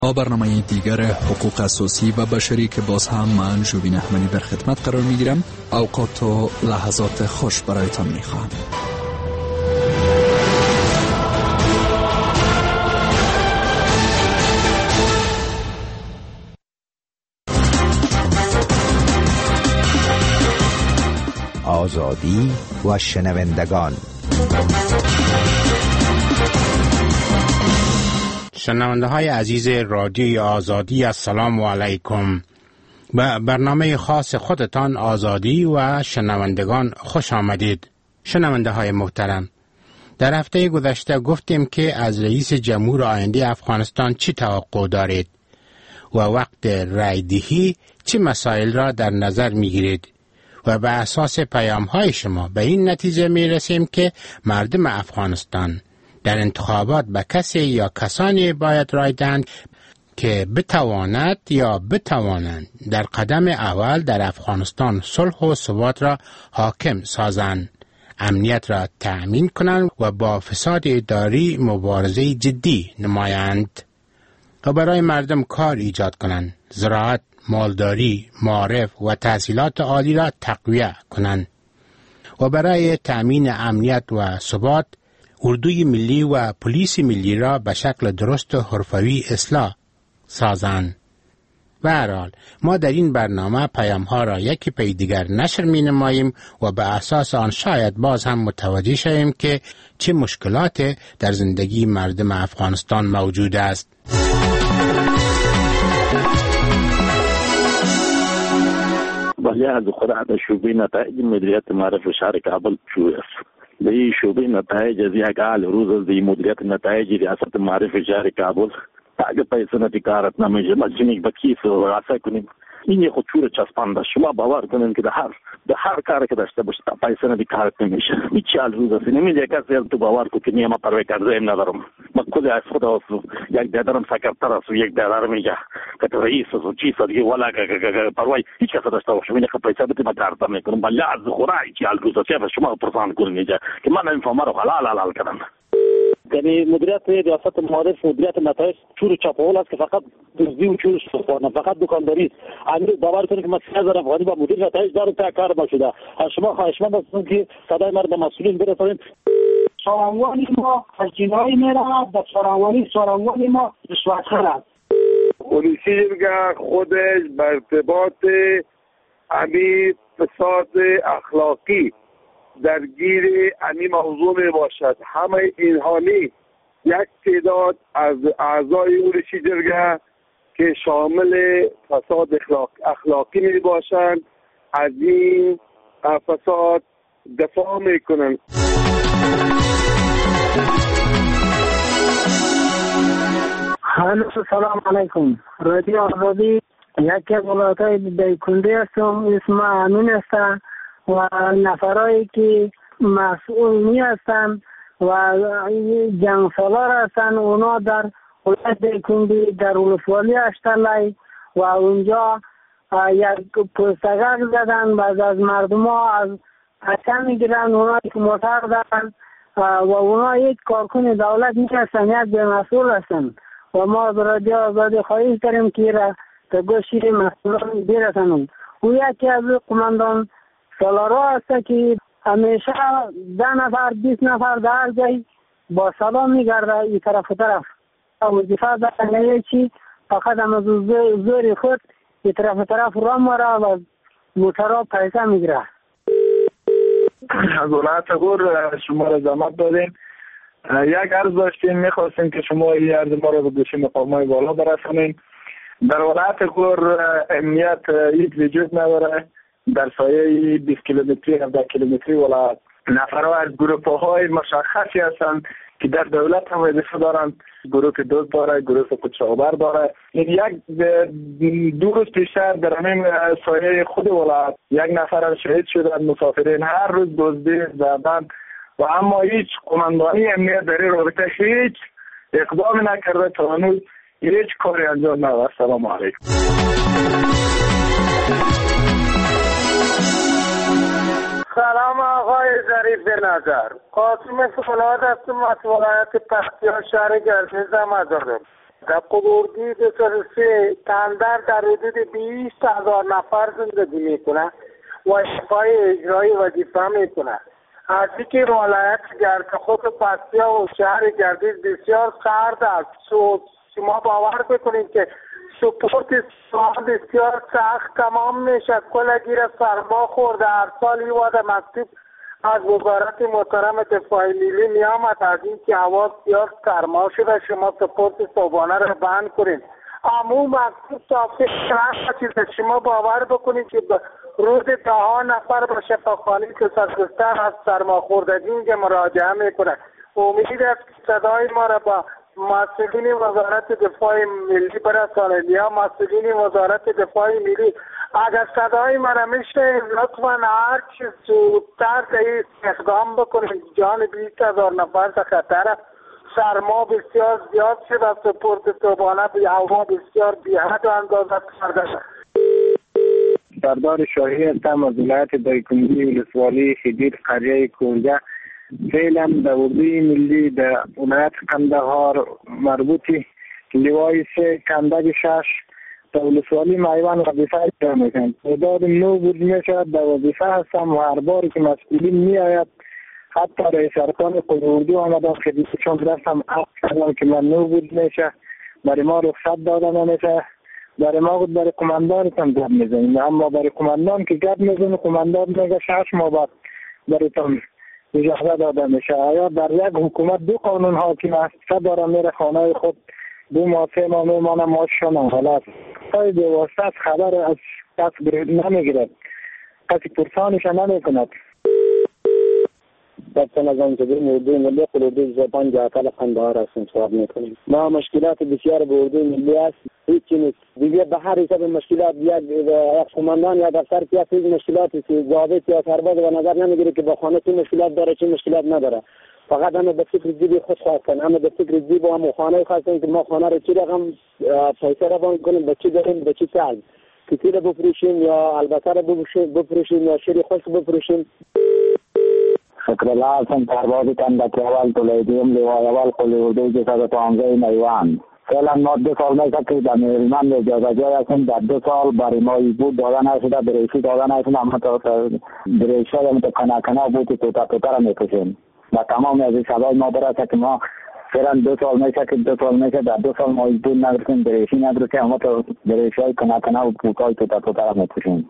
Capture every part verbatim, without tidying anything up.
با برنامه دیگر حقوق اساسی و بشری که باز هم من جوبین احمدی در خدمت قرار می گیرم. اوقات و لحظات خوش برایتان می خواهم. آزادی و شنوندگان. شنونده های عزیز رادیوی آزادی، السلام علیکم. به برنامه خاص خودتان آزادی و شنوندگان خوش آمدید. شنونده های محترم، در هفته گذشته گفتیم که از رئیس جمهور آینده افغانستان چی توقع دارید و وقت رای دهی چه مسائل را در نظر می گیرید و به اساس پیام های شما به این نتیجه می رسیم که مردم افغانستان در انتخابات به کسی یا کسانی باید رای دهند که بتواند یا بتوانند در قدم اول در افغانستان صلح و ثبات را حاکم سازند، امنیت را تأمین کنند و با فساد اداری مبارزه جدی نمایند و برای مردم کار ایجاد کنند، زراعت، مالداری، معارف و تحصیلات عالی را تقویت کنند و برای تأمین امنیت و ثبات اردوی ملی و پلیس ملی را به شکل درست و حرفه‌ای اصلاح سازند. به هر حال ما در این برنامه پیام ها را یکی پی دیگر نشر می نماییم و به اساس آن شاید باز هم متوجه شویم که چه مشکلات در زندگی مردم افغانستان موجود است. ولی از خود از شعبه نتایج مدیریت معرف شهر کابل شروع است. به این شعبه نتایج از یک حال روز از این مدیریت نتایج ریاست معرف شهر کابل اگه پیسه نتیکارت نمیشه مجنیک با کیف و راسه کنیم این خود چور چسبانده. شما باور کنین که در هر در هر کاری که داشته باشه پیسه نتیکارت نمیشه. هیچ حال روز است نمیشه کسی تو باور کو که نیام پروی کرده ام ندارم. من خود از خود است یک دادرم سکرتر است یک دادرم میگه که رئیس است چیز دیگه ولا پروی هیچ کس داشته باشه من پیسه بده ما کارت میکنم ولی از خورای هیچ حال روز است شما پرسان کنین که من این فهمم رو حلال حلال کردم. یعنی مدیریت ریاست معارف مدیریت نتایج چور چاپول است که فقط دزدی و چور شفانه فقط دکانداری. امیر باور کنید که من سه هزار افغانی با مدیر نتایج دارم تا کار ما شده. شما خواهشمند هستم که صدای مرد مسئولین برسونید. سارنگانی ما از جنایی میرود در سارنگانی سارنگانی ما رشوتخوار است. پلیسی که خودش به ارتباط امیر فساد اخلاقی درگیر امی موضوع می باشد. همه اینها نی یک تعداد از اعضای اولشی جرگه که شامل فساد اخلاق اخلاقی می باشند از این فساد دفاع می کنند. سلام علیکم. رادیو آزادی یکی از ولایت‌های دیکنده هستم. اسم امین است و نفرایی که مسئول هستند و جنگ سالار هستند اونا در ولایت دیکنده در ولسوالی اشترلی و اونجا یک پوستگر زدن بعد از مردم ها از حکم میگیرن اونا که موتر دارن و اونا یک کارکن دولت نیستن یک به مسئول هستن و ما از رادیو آزادی خواهش داریم که را تا گوشی مسئولان برسنن. او یکی از قماندان سالارا هست که همیشه ده نفر بیست نفر در جای با سلام میگرده این طرف و طرف وظیفه داره چی فقط هم از زور خود این طرف و طرف را ماره و موترها پیسه میگیره. از ولایت غور شما را زحمت دادیم. یک عرض داشتیم میخواستیم که شما این عرض ما را به گوش مقامات بالا برسانیم. در ولایت غور امنیت هیچ وجود نداره. در سایه بیست کیلومتری هفده کیلومتری ولایت نفرها از گروه‌های مشخصی هستند که در دولت هم وظیفه دارند. گروه دوست داره، گروه قدشاور داره. این یک دو روز پیشتر در همین سایه خود ولایت یک نفر شهید شدند مسافرین هر روز دزدی زدند و اما هیچ قماندانی امنیت در این رابطه هیچ اقدام نکرده تا هنوز هیچ کاری انجام نداده. السلام علیکم. سلام آقای ظریف نظر. قاسم سولاد هستم از ولایت پکتیا شهر گردیز مزارم. در قبوردی دو هزار و سه تندر در حدود بیست هزار نفر زندگی میکنه و اشفای اجرایی وظیفه میکنه. از اینکه ولایت گردخود پکتیا و شهر گردیز بسیار سرد است. شما باور بکنید که سپورت بسیار سخت تمام میشه. کلگیر سرما خورده. هر سال این وعده مکتوب از وزارت محترم دفاع ملی میامد از این که هوا بسیار سرما شده شما سپورت صبحانه رو بند کنید. اما مکتوب تا فکر چیز شما باور بکنید که روز ده ها نفر به شفاخانه که سرگستر از سرما خوردگی اینجا مراجعه میکنه. امید است که صدای ما را با مسئولین وزارت دفاع ملی برسانید یا مسئولین وزارت دفاع ملی اگر صدای من میشه لطفا هر چیز زودتر این اقدام بکنید. جان بیست هزار نفر در خطر. سرما بسیار زیاد شده. سپورت صبحانه به هوا بسیار بی‌حد اندازه کرده. سردار شاهی هستم از ولایت دایکنی ولسوالی خدیر قریه کونجا. فعلا در اردوی ملی در ولایت قندهار مربوطی لوای سه کندگ شش در ولسوالی میوان وظیفه اجرا میکنم. تعداد نو بود میشود در وظیفه هستم و هر باری که مسئولین میآید حتی رئیس ارکان قدوردی آمدن خدمتشان رفتم عقد کردم که من نو بود میشه برای ما رخصت داده نمیشه. برای ما بود برای کماندان هم گرد میزنیم اما برای کماندان که گرد میزنیم کماندان میگه شش ماه بعد برای تم اجازه داده میشه. آیا در یک حکومت دو قانون حاکم است؟ سه داره میره خانه خود دو ماه سه ماه میمانه ماشون غلط خواهی بیواسطه از خبر از کس نمیگیرد کسی پرسانش نمیکند. دفتر نظام جدید اردوی ملی قلوبی زبان جعفر قندهار هستیم صحبت میکنیم. ما مشکلات بسیار به اردوی ملی است. هیچی نیست دیگه به هر حساب مشکلات یک قماندان یا دفتر که هیچ مشکلاتی که ضابط یا سرباز و نظر نمیگیره که با خانه چه مشکلات داره چه مشکلات نداره. فقط همه به فکر جیبی خود خواستن همه به فکر جیب و هم خانه خواستن که ما خانه رو چی رقم پیسه روان کنیم به چی داریم به چی سعی کتی رو بفروشیم یا البته رو بفروشیم یا شیری خوش بفروشیم. شکر الله حسن پرواز کندک اول تولیدیم لیوای اول قلی اردوی جسد پانزه میوان. فعلا ما دو سال میشه که در میلمن اجازه جای هستیم. در دو سال برای ما بود داده نشده بریشی داده نشده اما تا بریشی هم تا کنه کنه بود که توتا توتا را میکشیم و تمام از این سبای ما برسه که ما فعلا دو سال میشه که دو سال میشه در دو سال ما بود ندرسیم بریشی ندرسیم اما تا بریشی های کنه کنه و پوتای توتا توتا را میکشیم.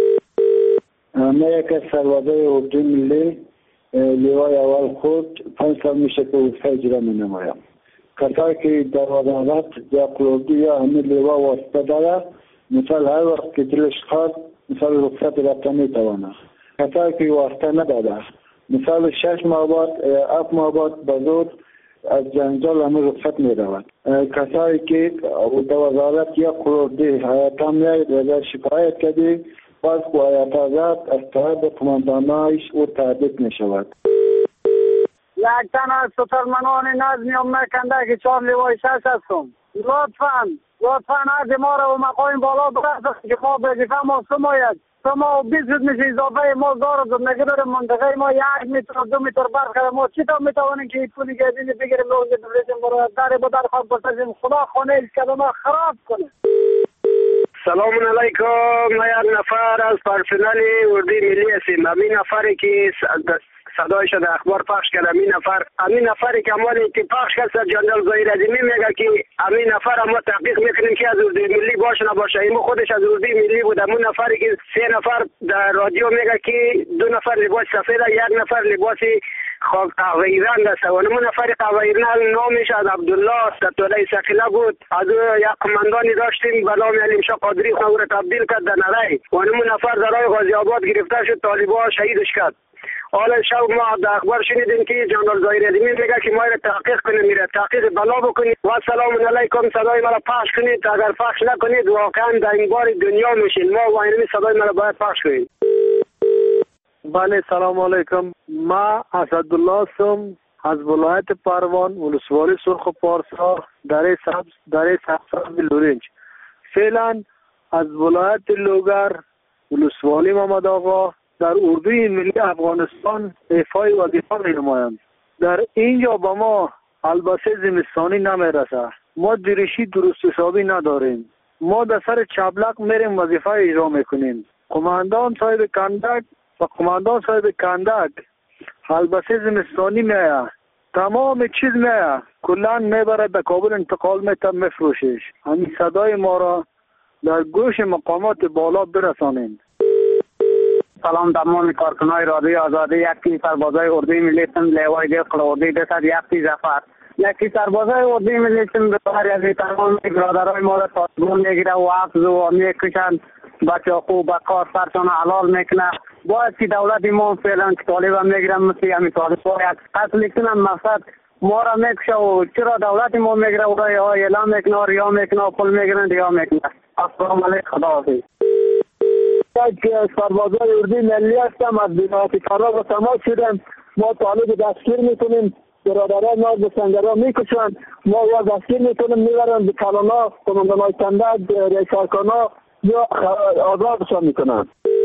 من یک از سربازای اردوی ملی لیوای اول خود پنج سال میشه که وظیفه اجرا می نمایم. کسایی که در وزارت یا قلوبی یا همین لیوا واسطه داره مثال هر وقت که دلش خواست مثال رخصت رفته میتوانه. کسایی که واسطه نداده مثال شش ماه بعد هفت ماه بعد بزرگ از جنجال همه رخصت میرود. کسایی که در وزارت یا قلوبی حیاتا میاید و شکایت کردی باز با اعتراضات از طرف کماندانایش او تعدیق می شود. یک تن از سترمنان نظمی هم نکنده که چهار لیوای شش هستم. لطفاً لطفاً از ما را و مقایم بالا برسد که ما وظیفه ما سماید شما بیست میشه اضافه ما دارد نگه داره منطقه ما یک متر دو متر برخواه ما چی تا میتوانیم که این پولی گردینی بگیریم لوزی بلیشیم برای داره با در خواب بسازیم خدا خانه ایش که ما خراب کنه. سلام علیکم. ما یک نفر از پرسنل اردوی ملی هستیم. همین نفری که صدایش در اخبار پخش کرد همین نفر همین نفری که اموالی که پخش کرد جنرال ظاهر عظیمی میگه که همین نفر ما تحقیق میکنیم که از اردوی ملی باشه نباشه. این خودش از اردوی ملی بود. همون نفری که سه نفر در رادیو میگه که دو نفر لباس سفید یک نفر لباس قهوه‌ای رنگ است. و همون نفر قهوه‌ای رنگ نامش از عبدالله ستوله سقیله بود. از یک قماندانی داشتیم به نام علیم شاه قادری خو را تبدیل کرد در نرای. و همون نفر در راه غازی آباد گرفته شد طالبان شهیدش کرد. حالا شب ما در اخبار شنیدیم که جنرال ظاهر عظیمی میگه که ما را تحقیق کنیم میره تحقیق بلا بکنید و سلام علیکم صدای مرا پخش کنید. اگر پخش نکنید واقعا در این بار دنیا میشین. ما و اینمی صدای مرا باید پخش کنید. بله سلام علیکم. ما اسدالله هستم از ولایت پروان ولسوالی سرخ پارسا دره سبز دره سبز لورنج. فعلا از ولایت لوگر ولسوالی محمد آقا در اردوی ملی افغانستان ایفای وظیفه می نمایم. در اینجا با ما البسه زمستانی نمی رسه. ما دریشی درست حسابی نداریم. ما در سر چابلق میریم وظیفه اجرا میکنیم. قماندان صاحب کندک و قماندان صاحب کندک البسه زمستانی میآید، تمام چیز میآید، کلان میبره به کابل انتقال میتن میفروشش. همین صدای ما را در گوش مقامات بالا برسانیم. سلام تمام کارکنای رادیوی آزادی. یکی سربازای اردوی ملی سند لیوای دیو قلوردی دست یکی زفر یکی سربازای اردوی ملی سند بخاری از تمام برادرای ما را تاسبون میگیره و حفظ و میکشن، بچه خوب به کار سرشان حلال میکنه. باید که دولت ما فعلا که طالب هم میگیرن مثل همی طالب ها یک قتل کنن مقصد ما را میکشه و چرا دولت ما میگیره و را اعلام میکنه و ریا میکنه و پول میگیرن ریا میکنه. السلام علیکم، خداحافظ. یک سربازای اردوی ملی هستم، از بینات کارا و تماس شدم. ما طالب دستگیر میکنیم، برادران ما به سنگرها میکشن، ما یا دستگیر میکنیم میبرن به کلانا، قماندانای کندک، رئیس کارخانه یا آزادشان میکنن.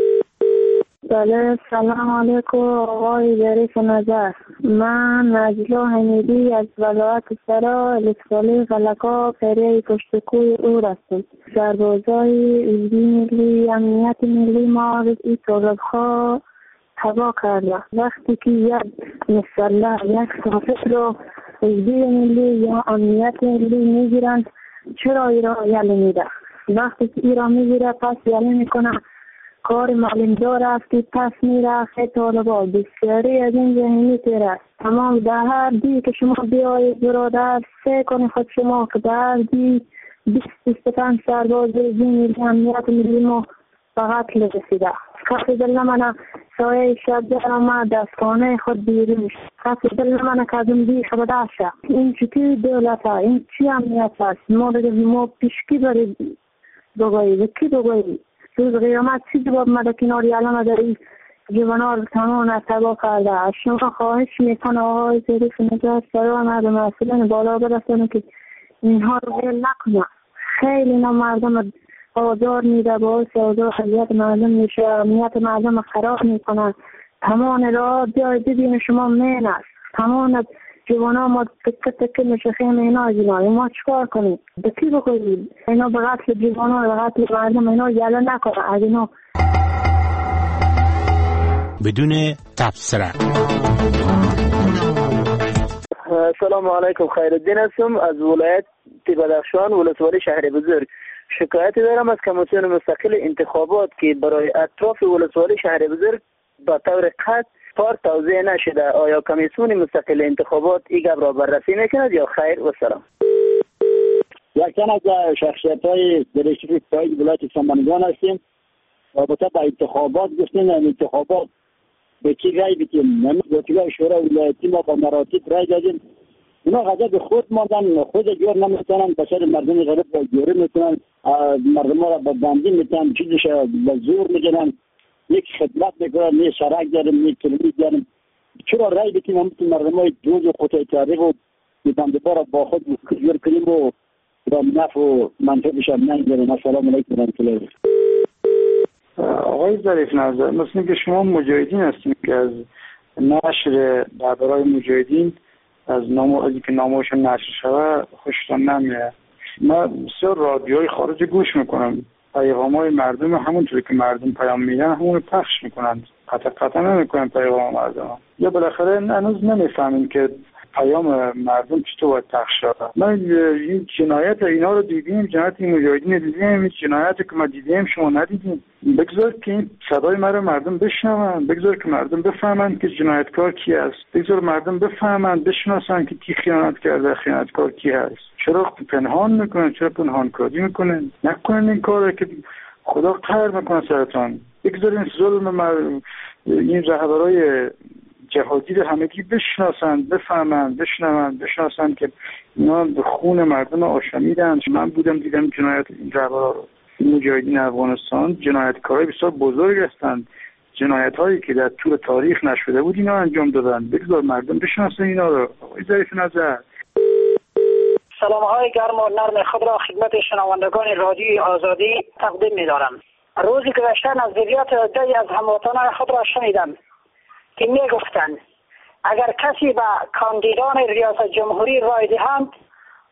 بله سلام علیکم آقای ظریف نظر. من نجلا حمیدی از ولایت سرا لسوالی غلقا پیریه پشتکوی او هستم. سربازای اردوی ملی امنیت ملی ما این طالب‌ها تباه کرده. وقتی که یک مسلح یک صافت رو اردوی ملی یا امنیت ملی میگیرن، چرا ایران یلی میده؟ وقتی که ایران میگیره پس یلی میکنه کار معلمدار رفتی پس میره خیلی طالبا. بسیاری از این ذهنی تیره تمام در هر دی که شما بیایید برادر سه کنی خود شما که در هر دی بیست بیست پنج سرباز این ملی امنیت ملی ما فقط رسیده. کسی دل نمانه سایه شب در ما دستانه خود بیرون، کسی دل نمانه که از اون دی خبده شه. این چی دولت ها، این چی امنیت هست؟ ما بگیم ما پیشکی برید بگویی و کی بگویی روز قیامت چی جواب مده کناری علامه داری جوانار تمام تباه کرده. از شما خواهش میکنه آقای ظریف نظر سرا مردم مسئولین بالا برسانه که اینها رو غیر نکنه. خیلی اینا مردم آزار میده، باعث آزار حضیت مردم میشه، امنیت مردم خراب میکنه. تمام را بیای ببین شما مین است، تمام جوانا ما تکه تکه میشه خیمه اینا جنایی ما چکار کنیم؟ به کی بکنیم؟ اینا به قتل جوانا به قتل مردم اینا یلا نکنه. از اینا بدون تبصره. سلام علیکم، خیرالدین هستم از ولایت بدخشان ولسوالی شهر بزرگ. شکایتی دارم از کمیسیون مستقل انتخابات که برای اطراف ولسوالی شهر بزرگ با طور قطع پار توزیع نشده. آیا کمیسیون مستقل انتخابات این گپ را بررسی میکند یا خیر؟ و سلام. یکن از شخصیت های درشتی های ولایت سمنگان هستیم. رابطه با انتخابات گفتیم، انتخابات به کی رای بدیم؟ نمیدونم شورای ولایتی ما با مراتب رای دادیم، اونا غضب خود ماندن، خود جور نمیتونن بسر مردم غریب را جوری میتونن، مردم را با بندی میتونن، چیزش با زور میگنن، یک خدمت میکنن، نه سرک داریم، نه کلمی داریم. چرا رای بدیم همون مردم های دوز و خطای تاریخ و بندبا را با خود جور کنیم و با نفع و منفعش هم نگذاریم. السلام علیکم ورحمة الله. آقای ظریف نظر، مثل که شما مجاهدین هستیم که از نشر دربارای مجاهدین از نام از اینکه نامشون نشر شود خوشتون نمیاد. من بسیار رادیوهای خارج گوش میکنم، پیغامای مردم همونطوری که مردم پیام میدن همون پخش میکنن، قطع قطع نمیکنن پیغام مردم. یا بالاخره هنوز نمیفهمیم که پیام مردم چطور باید پخش شده. من این جنایت اینا رو دیدیم، جنایت این مجاهدین دیدیم، این جنایت که ما دیدیم شما ندیدیم. بگذار که این صدای ما رو مردم بشنون، بگذار که مردم بفهمن که جنایتکار کی است، بگذار مردم بفهمن بشناسن که کی خیانت کرده، خیانتکار کی است. چرا پنهان میکنن؟ چرا پنهان کاری میکنن؟ نکنن این کارو که خدا قهر میکنه سرتان. بگذارین ظلم مردم، این رهبرای جهادی رو همگی بشناسن، بفهمن، بشنون، بشناسن که اینا به خون مردم آشامیدن. من بودم دیدم جنایت این رهبرا رو. مجاهدین افغانستان جنایتکارای بسیار بزرگ هستند، جنایت هایی که در طول تاریخ نشده بود اینا انجام دادن. بگذار مردم بشناسن اینا رو. آقای ظریف نظر، سلام های گرم و نرم خود را خدمت شنوندگان رادیوی آزادی تقدیم می دارم. روزی گذشته نظریات عده‌ای از هموطنان خود را شنیدم که می گفتند اگر کسی به کاندیدان ریاست جمهوری رای دهند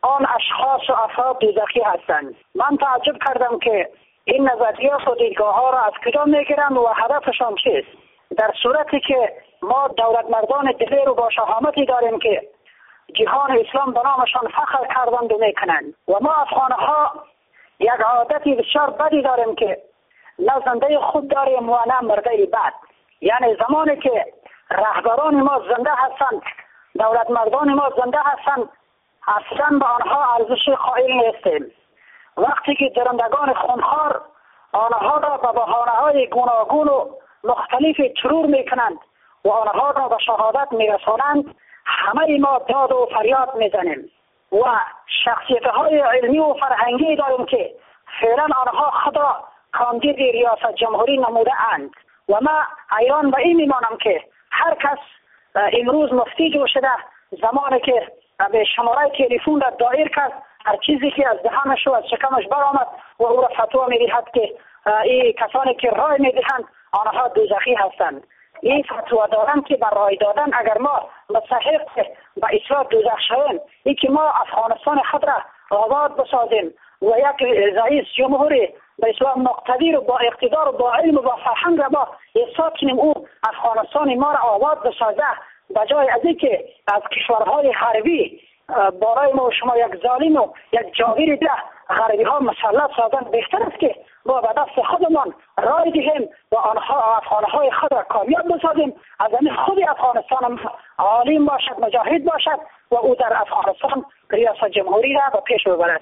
آن اشخاص و افراد دوزخی هستند. من تعجب کردم که این نظریات و دیدگاه ها را از کجا میگیرند و هدفشان چیست؟ در صورتی که ما دولت مردان دلیر و با شهامتی داریم که جهان اسلام به نامشان فخر کردند و میکنند و ما افغان ها یک عادتی بسیار بدی داریم که نه زنده خود داریم و نه مرده بد. یعنی زمانی که رهبران ما زنده هستند، دولت مردان ما زنده هستند، اصلا به آنها ارزش قائل نیستیم. وقتی که درندگان خونخوار آنها را به بهانه‌های گوناگون و مختلف ترور میکنند و آنها را به شهادت میرسانند، همه ما داد و فریاد میزنیم و شخصیت‌های علمی و فرهنگی داریم که فعلا آنها خود را کاندید ریاست جمهوری نموده اند و ما حیران به این میمانم که هر کس امروز مفتی جو شده، زمانی که به شماره تلفن را دایر کرد، هر چیزی که از دهانش و از شکمش برآمد و او را فتوا میدهد که این کسانی که رای میدهند آنها دوزخی هستند. این فتوا دادن که بر رای دادن اگر ما مستحق به اصلاح دوزخ شویم، این که ما افغانستان خود را آباد بسازیم و یک رئیس جمهوری به اصلاح مقتدر و با اقتدار و با علم و با فرهنگ را با احساس کنیم او افغانستان ما را آباد بسازه، بجای از اینکه از کشورهای غربی برای ما و شما یک ظالم و یک جاویر ده غربی ها مسلط سازن، بهتر است که ما به دست خودمان رای دهیم و آنها افغانهای خود را کامیاب بسازیم. از همین خود افغانستان عالم باشد، مجاهد باشد و او در افغانستان ریاست جمهوری را به پیش ببرد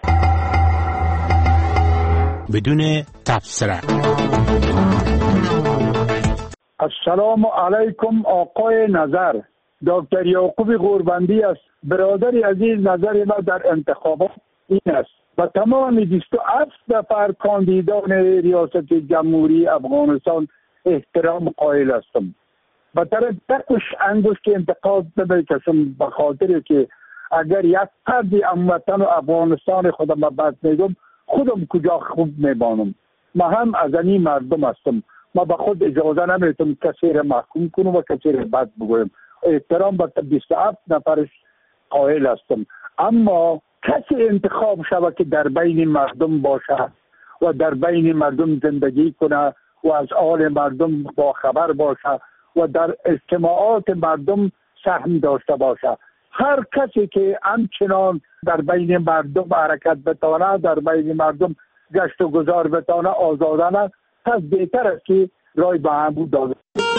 بدون تبصره. السلام علیکم آقای نظر، دکتر یعقوب غوربندی است. برادر عزیز، نظر ما در انتخابات این است: و تمام بیست و هفت نفر کاندیدان ریاست جمهوری افغانستان احترام قائل هستم. به طرف تکش انگشت انتقاد نمیکشم، به خاطر که اگر یک فردی هموطن و افغانستان خودم بد میگم، خودم کجا خوب میبانم. ما هم از این مردم هستم، ما به خود اجازه نمیتونم کسی را محکوم کنم و کسی را بد بگویم. احترام به بیست و هفت نفرش قائل هستم، اما کسی انتخاب شود که در بین مردم باشه و در بین مردم زندگی کنه و از حال مردم با خبر باشه و در اجتماعات مردم سهم داشته باشه. هر کسی که همچنان در بین مردم حرکت بتانه، در بین مردم گشت و گذار بتانه آزادانه، پس بهتر است که رای به همون داده.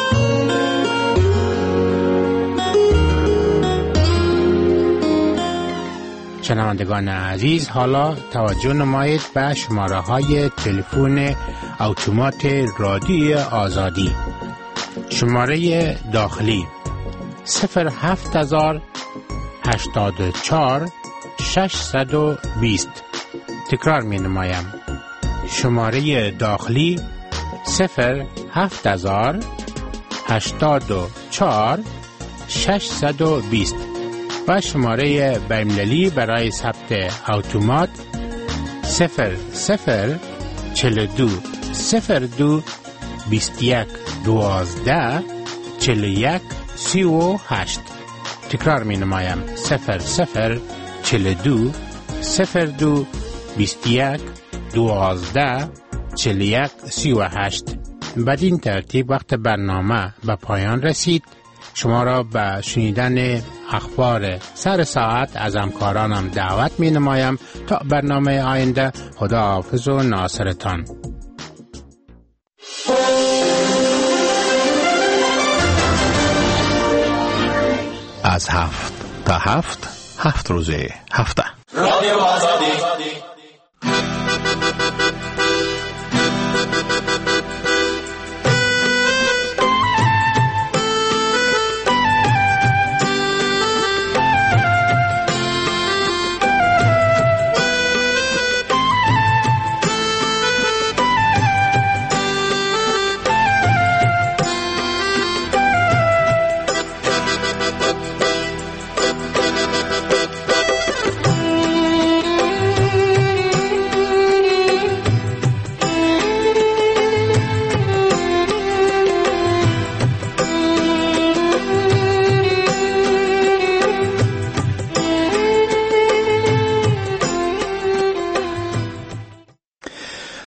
شنوندگان عزیز، حالا توجه نمایید به شماره های تلفن اتومات رادیوی آزادی. شماره داخلی صفر هفت هزار هشتاد و چهار ششصد و بیست. تکرار می نمایم: شماره داخلی صفر هفت هزار هشتاد و چهار ششصد و بیست و شماره بین‌المللی برای ثبت اتومات صفر صفر چهل و دو صفر دو بیست و یک دوازده چهل و یک سی و هشت. تکرار می نمایم: صفر صفر چهل و دو صفر دو بیست و یک دوازده چهل و یک سی و هشت. بدین ترتیب وقت برنامه به پایان رسید. شما را به شنیدن اخبار سر ساعت از همکارانم دعوت می نمایم. تا برنامه آینده، خدا حافظ و ناصرتان. از هفت تا هفت، هفت روزه هفته. رادیو آزادی